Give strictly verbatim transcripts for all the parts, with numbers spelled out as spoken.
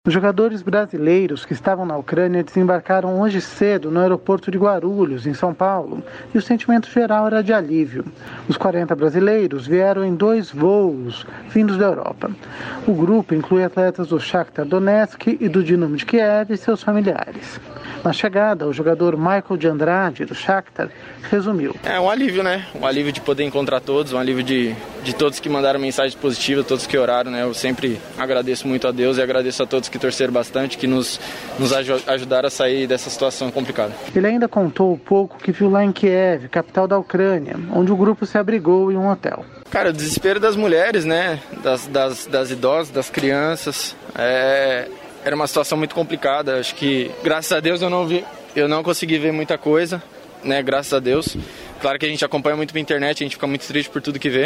Os jogadores brasileiros que estavam na Ucrânia desembarcaram hoje cedo no aeroporto de Guarulhos, em São Paulo, e o sentimento geral era de alívio. Os quarenta brasileiros vieram em dois voos vindos da Europa. O grupo inclui atletas do Shakhtar Donetsk e do Dinamo de Kiev e seus familiares. Na chegada, o jogador Michael de Andrade, do Shakhtar, resumiu. É um alívio, né? Um alívio de poder encontrar todos, um alívio de, de todos que mandaram mensagens positivas, todos que oraram, né? Eu sempre agradeço muito a Deus e agradeço a todos que torceram bastante, que nos, nos ajudaram a sair dessa situação complicada. Ele ainda contou o pouco que viu lá em Kiev, capital da Ucrânia, onde o grupo se abrigou em um hotel. Cara, o desespero das mulheres, né? Das, das, das idosas, das crianças, é... Era uma situação muito complicada. Acho que, graças a Deus, eu não vi, eu não consegui ver muita coisa, né? Graças a Deus. Claro que a gente acompanha muito pela internet, a gente fica muito triste por tudo que vê.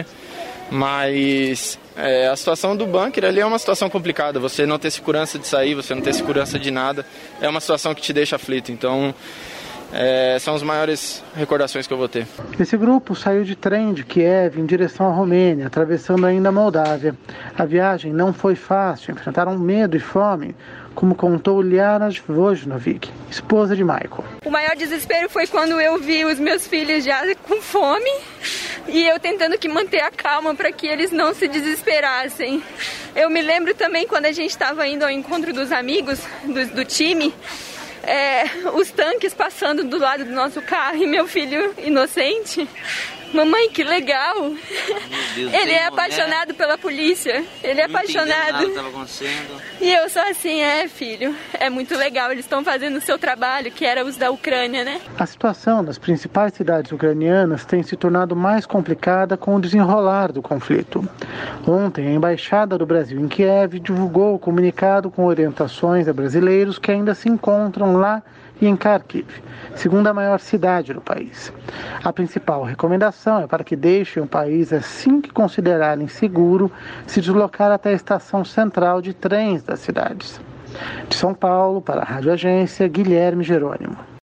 Mas é, a situação do bunker ali é uma situação complicada. Você não ter segurança de sair, você não ter segurança de nada, é uma situação que te deixa aflito. Então, é, são as maiores recordações que eu vou ter. Esse grupo saiu de trem de Kiev em direção à Romênia, atravessando ainda a Moldávia. A viagem não foi fácil, enfrentaram medo e fome, como contou Liana Vojnovic, esposa de Michael. O maior desespero foi quando eu vi os meus filhos já com fome e eu tentando que manter a calma para que eles não se desesperassem. Eu me lembro também quando a gente estava indo ao encontro dos amigos do, do time, É, os tanques passando do lado do nosso carro e meu filho inocente. Mamãe, que legal! Deus, ele é apaixonado pela polícia. Ele é apaixonado. E eu sou assim, é filho. É muito legal, eles estão fazendo o seu trabalho, que era os da Ucrânia, né? A situação nas principais cidades ucranianas tem se tornado mais complicada com o desenrolar do conflito. Ontem, a Embaixada do Brasil em Kiev divulgou o comunicado com orientações a brasileiros que ainda se encontram lá e em Kharkiv, segunda maior cidade do país. A principal recomendação é para que deixem o país assim que considerarem seguro se deslocar até a estação central de trens das cidades. De São Paulo, para a Rádio Agência, Guilherme Jerônimo.